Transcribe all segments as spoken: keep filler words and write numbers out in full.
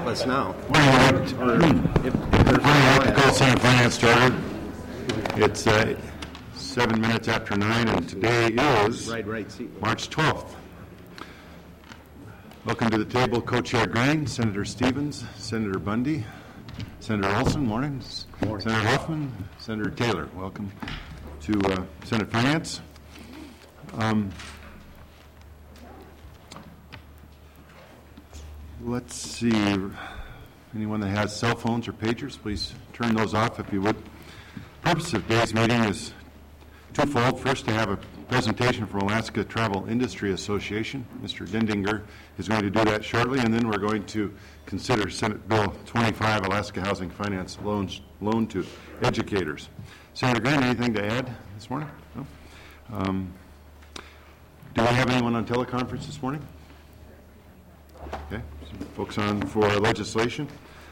us now. Morning, Or if, if there's Morning, more- Call Senate Finance Charter. It's uh, seven minutes after nine, and today is Right, right. See, March twelfth. Welcome to the table, Co-Chair Green, Senator Stevens, Senator Bundy, Senator Olson, morning, Morning. Senator Huffman, Senator Taylor. Welcome to uh, Senate Finance. Um, let's see, anyone that has cell phones or pagers, please turn those off if you would. The purpose of today's meeting is twofold. First, to have a presentation from Alaska Travel Industry Association. Mister Dindinger is going to do that shortly, and then we're going to consider Senate Bill twenty-five, Alaska Housing Finance Loans, Loan to Educators. Senator Green, anything to add this morning? No? Um, do we have anyone on teleconference this morning? Okay, so folks on for legislation.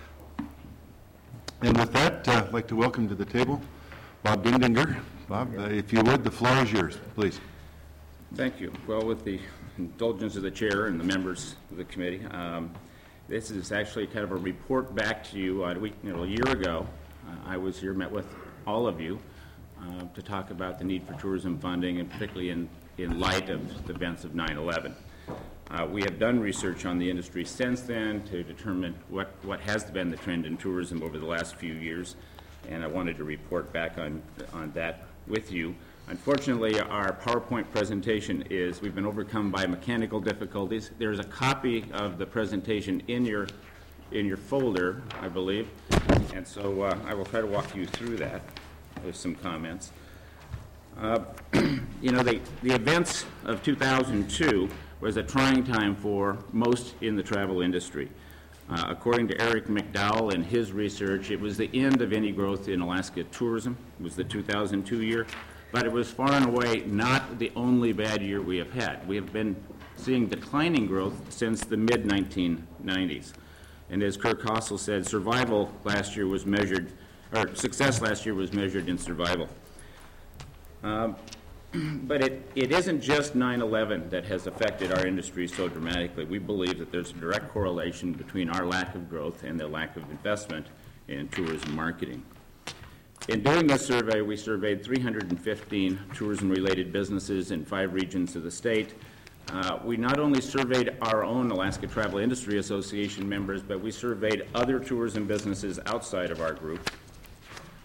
And with that, uh, I'd like to welcome to the table Bob Dindinger. Bob, uh, if you would, the floor is yours, please. Thank you. Well, with the indulgence of the chair and the members of the committee, um, this is actually kind of a report back to you. Uh, a, week, you know, a year ago, uh, I was here, met with all of you uh, to talk about the need for tourism funding, and particularly in, in light of the events of nine eleven. Uh, we have done research on the industry since then to determine what, what has been the trend in tourism over the last few years, and I wanted to report back on, on that with you. Unfortunately, our PowerPoint presentation is, we've been overcome by mechanical difficulties. There's a copy of the presentation in your, in your folder, I believe, and so uh, I will try to walk you through that with some comments. Uh, you know, the, the events of two thousand two was a trying time for most in the travel industry. Uh, according to Eric McDowell and his research, it was the end of any growth in Alaska tourism. It was the two thousand two year, but it was far and away not the only bad year we have had. We have been seeing declining growth since the mid nineteen nineties. And as Kirk Hossel said, survival last year was measured, or success last year was measured in survival. Um, But it, it isn't just nine eleven that has affected our industry so dramatically. We believe that there's a direct correlation between our lack of growth and the lack of investment in tourism marketing. In doing this survey, we surveyed three hundred fifteen tourism-related businesses in five regions of the state. Uh, we not only surveyed our own Alaska Travel Industry Association members, but we surveyed other tourism businesses outside of our group.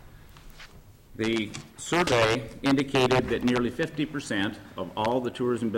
The survey indicated that nearly fifty percent of all the tourism businesses